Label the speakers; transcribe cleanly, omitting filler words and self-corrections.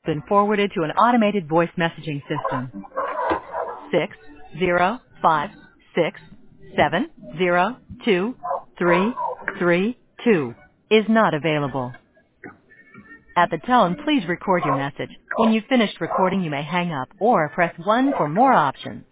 Speaker 1: Been forwarded to an automated voice messaging system. 60567023332 is not available. At the tone, please record your message. When you've finished recording, you may hang up or press 1 for more options.